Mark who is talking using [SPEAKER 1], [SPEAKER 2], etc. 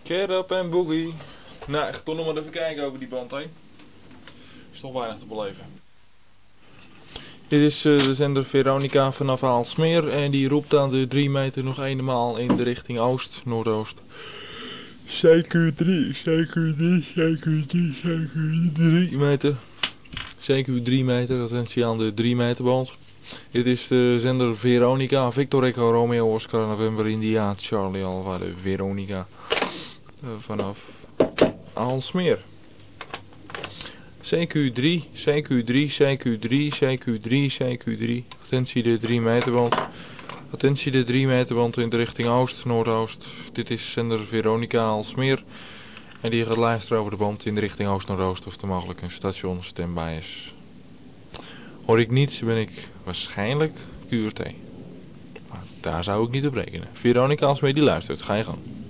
[SPEAKER 1] Get up en boogie. Nou, ik ga toch nog maar even kijken over die band heen. Is toch weinig te beleven. Dit is de zender Veronica vanaf Aalsmeer en die roept aan de 3 meter nog eenmaal in de richting oost, noordoost. CQ3 meter. CQ 3 meter, attentie aan de 3 meter band. Dit is de zender Veronica, Victor Echo Romeo Oscar November India Charlie Alpha de Veronica vanaf Aalsmeer. CQ3, CQ3, CQ3, CQ3, CQ3. Attentie de 3 meter band. Attentie de 3 meter band in de richting oost, noordoost. Dit is zender Veronica Aalsmeer. En die gaat luisteren over de band in de richting oost-noordoost of er mogelijk een station standby is. Hoor ik niets, ben ik waarschijnlijk QRT. Maar daar zou ik niet op rekenen. Veronica Aalsmeer die luistert, ga je gang.